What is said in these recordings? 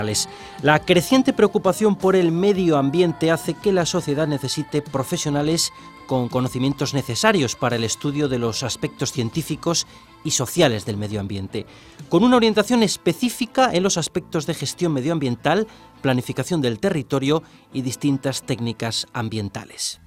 La creciente preocupación por el medio ambiente hace que la sociedad necesite profesionales con conocimientos necesarios para el estudio de los aspectos científicos y sociales del medio ambiente, con una orientación específica en los aspectos de gestión medioambiental, planificación del territorio y distintas técnicas ambientales.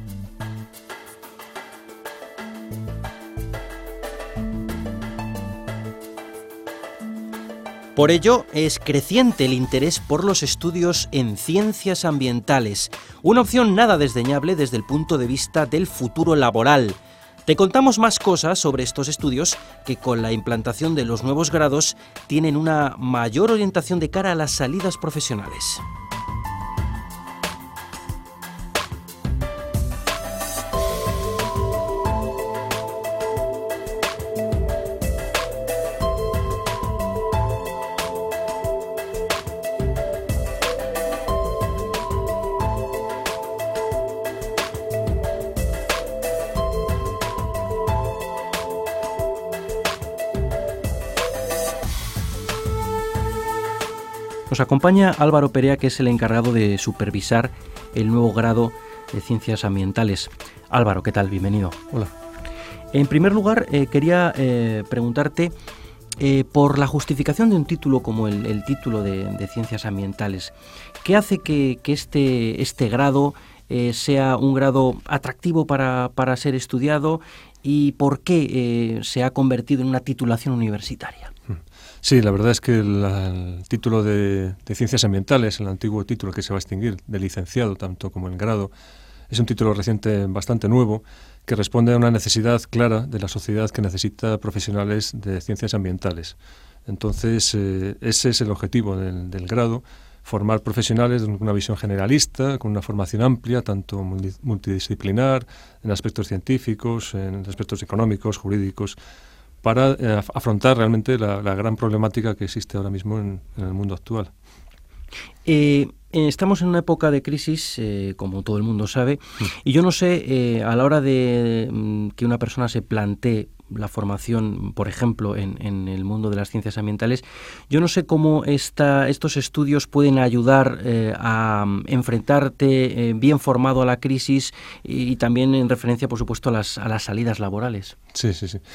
Por ello, es creciente el interés por los estudios en ciencias ambientales, una opción nada desdeñable desde el punto de vista del futuro laboral. Te contamos más cosas sobre estos estudios que con la implantación de los nuevos grados tienen una mayor orientación de cara a las salidas profesionales. Nos acompaña Álvaro Perea, que es el encargado de supervisar el nuevo grado de Ciencias Ambientales. Álvaro, ¿qué tal? Bienvenido. Hola. En primer lugar, quería preguntarte por la justificación de un título como el título de Ciencias Ambientales. ¿Qué hace que este grado sea un grado atractivo para ser estudiado y por qué se ha convertido en una titulación universitaria? Sí, la verdad es que el título de Ciencias Ambientales, el antiguo título que se va a extinguir, de licenciado tanto como el grado, es un título reciente bastante nuevo que responde a una necesidad clara de la sociedad que necesita profesionales de ciencias ambientales. Entonces, ese es el objetivo del grado, formar profesionales con una visión generalista, con una formación amplia, tanto multidisciplinar, en aspectos científicos, en aspectos económicos, jurídicos, para afrontar realmente la gran problemática que existe ahora mismo en el mundo actual. Estamos en una época de crisis, como todo el mundo sabe, y yo no sé, a la hora de que una persona se plantee la formación, por ejemplo, en el mundo de las ciencias ambientales, yo no sé cómo estos estudios pueden ayudar a enfrentarte bien formado a la crisis y también en referencia, por supuesto, a las salidas laborales. Sí.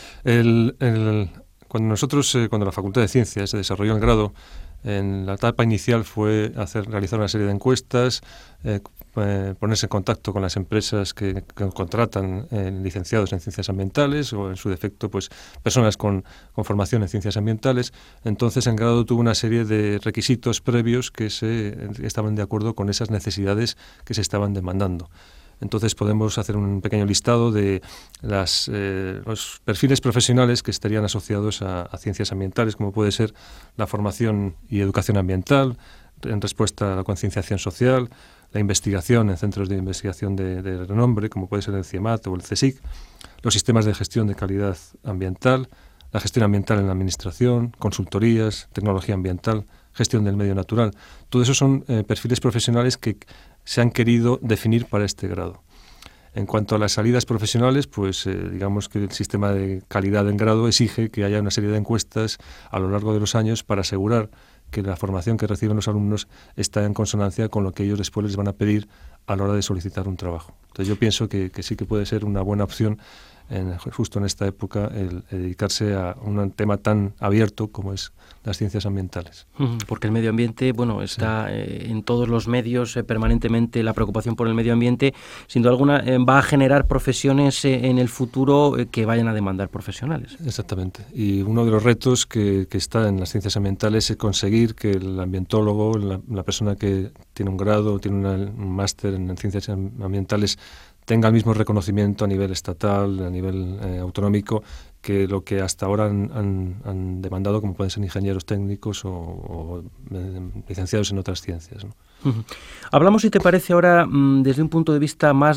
Cuando la Facultad de Ciencias se desarrolló el grado, en la etapa inicial fue realizar una serie de encuestas, ponerse en contacto con las empresas que contratan licenciados en ciencias ambientales o, en su defecto, pues personas con formación en ciencias ambientales. Entonces, el grado tuvo una serie de requisitos previos que estaban de acuerdo con esas necesidades que se estaban demandando. Entonces podemos hacer un pequeño listado de los perfiles profesionales que estarían asociados a ciencias ambientales, como puede ser la formación y educación ambiental, en respuesta a la concienciación social, la investigación en centros de investigación de renombre, como puede ser el CIEMAT o el CSIC, los sistemas de gestión de calidad ambiental, la gestión ambiental en la administración, consultorías, tecnología ambiental, gestión del medio natural. Todo eso son perfiles profesionales que se han querido definir para este grado. En cuanto a las salidas profesionales, pues digamos que el sistema de calidad en grado exige que haya una serie de encuestas a lo largo de los años para asegurar que la formación que reciben los alumnos está en consonancia con lo que ellos después les van a pedir a la hora de solicitar un trabajo. Entonces yo pienso que sí que puede ser una buena opción justo en esta época el dedicarse a un tema tan abierto como es las ciencias ambientales. Porque el medio ambiente, está en todos los medios permanentemente, la preocupación por el medio ambiente, sin duda alguna va a generar profesiones en el futuro que vayan a demandar profesionales. Exactamente. Y uno de los retos que está en las ciencias ambientales es conseguir que el ambientólogo, la persona que tiene un grado, tiene un máster en ciencias ambientales, tenga el mismo reconocimiento a nivel estatal, a nivel autonómico, que lo que hasta ahora han demandado, como pueden ser ingenieros técnicos o licenciados en otras ciencias, ¿no? Hablamos, si te parece, ahora desde un punto de vista más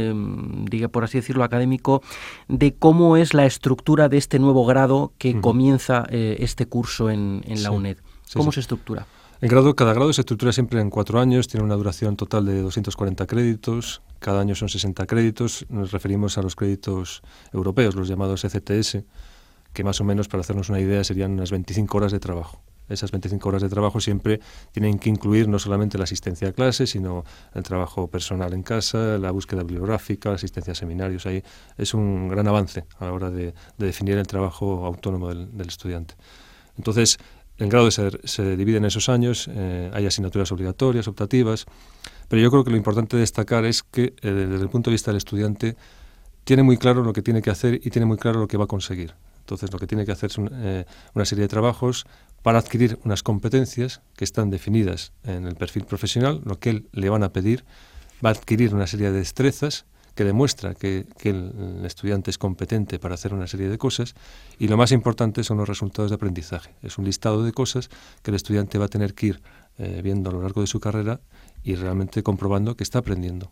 por así decirlo, académico, de cómo es la estructura de este nuevo grado que comienza este curso en la UNED. ¿Cómo se estructura? Cada grado se estructura siempre en 4 años, tiene una duración total de 240 créditos, cada año son 60 créditos, nos referimos a los créditos europeos, los llamados ECTS, que más o menos, para hacernos una idea, serían unas 25 horas de trabajo. Esas 25 horas de trabajo siempre tienen que incluir no solamente la asistencia a clases, sino el trabajo personal en casa, la búsqueda bibliográfica, la asistencia a seminarios. Ahí es un gran avance a la hora de definir el trabajo autónomo del estudiante. Entonces, el grado se divide en esos años, hay asignaturas obligatorias, optativas, pero yo creo que lo importante de destacar es que desde el punto de vista del estudiante tiene muy claro lo que tiene que hacer y tiene muy claro lo que va a conseguir. Entonces, lo que tiene que hacer es una serie de trabajos para adquirir unas competencias que están definidas en el perfil profesional, lo que le van a pedir, va a adquirir una serie de destrezas que demuestra que el estudiante es competente para hacer una serie de cosas, y lo más importante son los resultados de aprendizaje. Es un listado de cosas que el estudiante va a tener que ir viendo a lo largo de su carrera y realmente comprobando que está aprendiendo.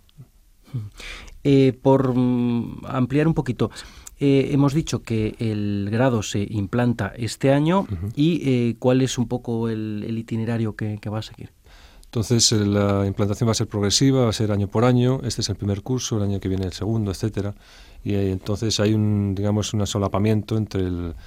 Por ampliar un poquito, hemos dicho que el grado se implanta este año. Uh-huh. ¿Y cuál es un poco el itinerario que va a seguir? Entonces, la implantación va a ser progresiva, va a ser año por año. Este es el primer curso, el año que viene el segundo, etcétera. Y entonces hay un solapamiento entre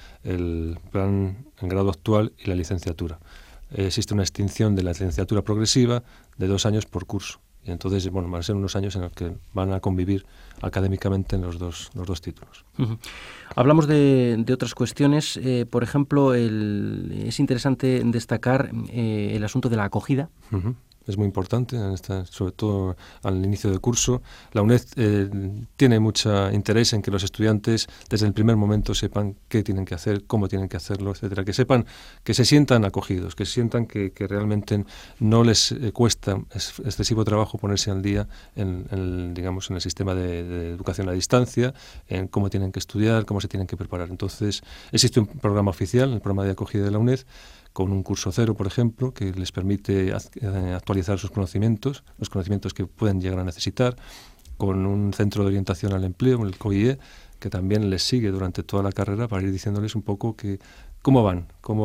el plan en grado actual y la licenciatura. Existe una extinción de la licenciatura progresiva de 2 años por curso. Y entonces, van a ser unos años en los que van a convivir académicamente en los dos títulos. Uh-huh. Hablamos de otras cuestiones. Por ejemplo, es interesante destacar el asunto de la acogida. Uh-huh. Es muy importante, sobre todo al inicio del curso. La UNED tiene mucho interés en que los estudiantes desde el primer momento sepan qué tienen que hacer, cómo tienen que hacerlo, etcétera. Que sepan, que se sientan acogidos, que sientan que realmente no les cuesta excesivo trabajo ponerse al día en el sistema de educación a distancia, en cómo tienen que estudiar, cómo se tienen que preparar. Entonces, existe un programa oficial, el programa de acogida de la UNED, con un curso cero, por ejemplo, que les permite actualizar sus conocimientos, los conocimientos que pueden llegar a necesitar, con un centro de orientación al empleo, el COIE, que también les sigue durante toda la carrera para ir diciéndoles un poco cómo van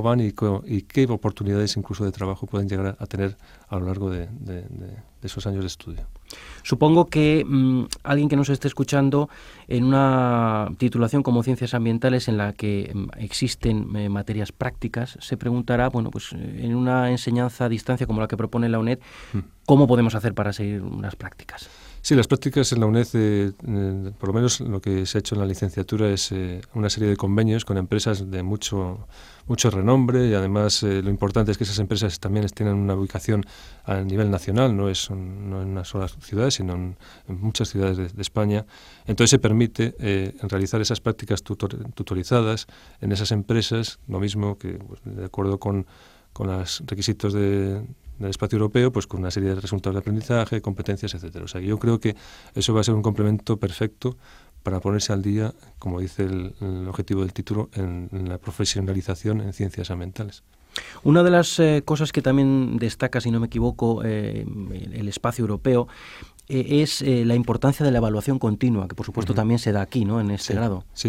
y qué oportunidades incluso de trabajo pueden llegar a tener a lo largo de esos años de estudio. Supongo que alguien que nos esté escuchando en una titulación como Ciencias Ambientales en la que existen materias prácticas, se preguntará, en una enseñanza a distancia como la que propone la UNED, ¿cómo podemos hacer para seguir unas prácticas? Sí, las prácticas en la UNED, por lo menos lo que se ha hecho en la licenciatura es una serie de convenios con empresas de mucho renombre, y además lo importante es que esas empresas también tienen una ubicación a nivel nacional, no en una sola ciudad, sino en muchas ciudades de España. Entonces se permite realizar esas prácticas tutorizadas en esas empresas, lo mismo que de acuerdo con los requisitos del espacio europeo, pues con una serie de resultados de aprendizaje, competencias, etcétera. O sea, que yo creo que eso va a ser un complemento perfecto para ponerse al día, como dice el objetivo del título, en la profesionalización en ciencias ambientales. Una de las cosas que también destaca, si no me equivoco, el espacio europeo, es la importancia de la evaluación continua, que por supuesto también se da aquí, ¿no?, en este grado. Sí.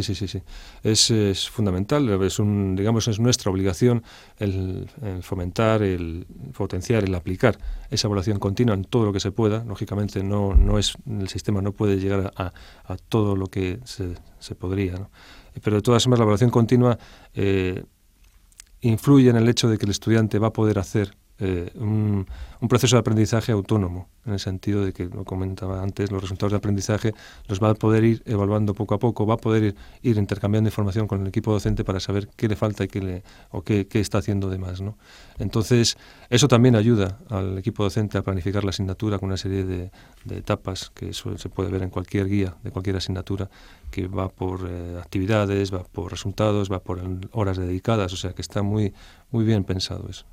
Es fundamental, es nuestra obligación el fomentar, el potenciar, el aplicar esa evaluación continua en todo lo que se pueda. Lógicamente el sistema no puede llegar a todo lo que se podría, ¿no? Pero de todas formas la evaluación continua influye en el hecho de que el estudiante va a poder hacer un proceso de aprendizaje autónomo, en el sentido de que, lo comentaba antes, los resultados de aprendizaje los va a poder ir evaluando poco a poco, va a poder ir intercambiando información con el equipo docente para saber qué le falta y qué está haciendo de más, ¿no? Entonces, eso también ayuda al equipo docente a planificar la asignatura con una serie de etapas que eso se puede ver en cualquier guía de cualquier asignatura, que va por actividades, va por resultados, va por horas dedicadas, o sea que está muy, muy bien pensado eso.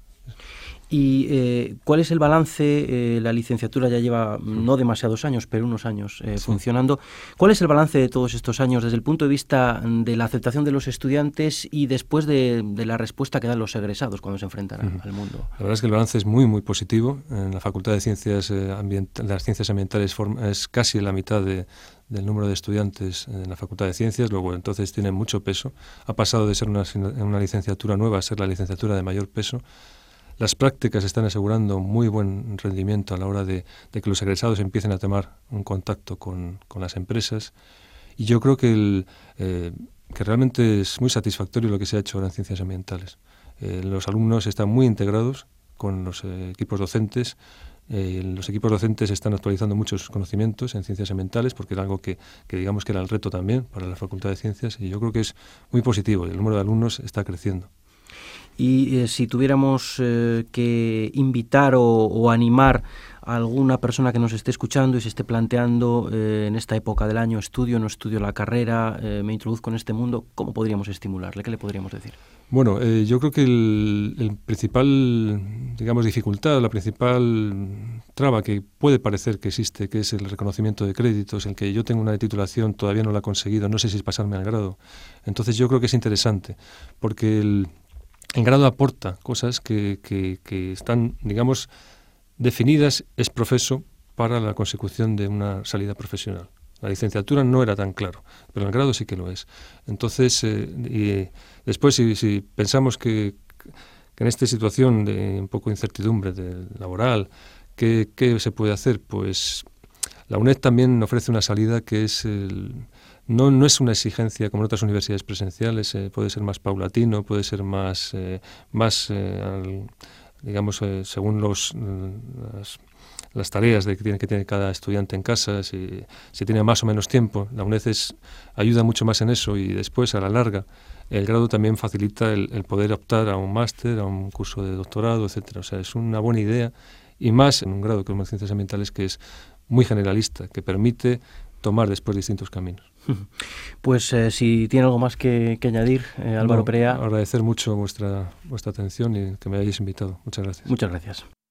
¿Y cuál es el balance? La licenciatura ya lleva no demasiados años, pero unos años funcionando. ¿Cuál es el balance de todos estos años desde el punto de vista de la aceptación de los estudiantes y después de la respuesta que dan los egresados cuando se enfrentan al mundo? La verdad es que el balance es muy, muy positivo. En la Facultad de Ciencias las Ciencias Ambientales es casi la mitad del número de estudiantes en la Facultad de Ciencias, luego entonces tiene mucho peso. Ha pasado de ser una licenciatura nueva a ser la licenciatura de mayor peso. Las prácticas están asegurando muy buen rendimiento a la hora de que los egresados empiecen a tomar un contacto con las empresas, y yo creo que realmente es muy satisfactorio lo que se ha hecho ahora en Ciencias Ambientales. Los alumnos están muy integrados con los equipos docentes. Los equipos docentes están actualizando muchos conocimientos en ciencias ambientales, porque era algo que digamos que era el reto también para la Facultad de Ciencias, y yo creo que es muy positivo y el número de alumnos está creciendo. Y si tuviéramos que invitar o animar a alguna persona que nos esté escuchando y se esté planteando en esta época del año, estudio, no estudio la carrera, me introduzco en este mundo, ¿cómo podríamos estimularle? ¿Qué le podríamos decir? Bueno, yo creo que el principal, digamos, dificultad, la principal traba que puede parecer que existe, que es el reconocimiento de créditos, el que yo tengo una titulación, todavía no la he conseguido, no sé si es pasarme al grado. Entonces yo creo que es interesante, porque el grado aporta cosas que están, digamos, definidas ex profeso para la consecución de una salida profesional. La licenciatura no era tan claro, pero el grado sí que lo es. Entonces, y después, si pensamos que en esta situación de un poco de incertidumbre laboral, ¿qué se puede hacer? Pues la UNED también ofrece una salida que es no es una exigencia como en otras universidades presenciales, puede ser más paulatino, puede ser más digamos, según las tareas que tiene cada estudiante en casa, si tiene más o menos tiempo. La UNED ayuda mucho más en eso, y después, a la larga, el grado también facilita el poder optar a un máster, a un curso de doctorado, etcétera. O sea, es una buena idea, y más en un grado como Ciencias Ambientales, que es muy generalista, que permite tomar después distintos caminos. Pues si tiene algo más que añadir, Álvaro Perea. Agradecer mucho vuestra atención y que me hayáis invitado. Muchas gracias. Muchas gracias.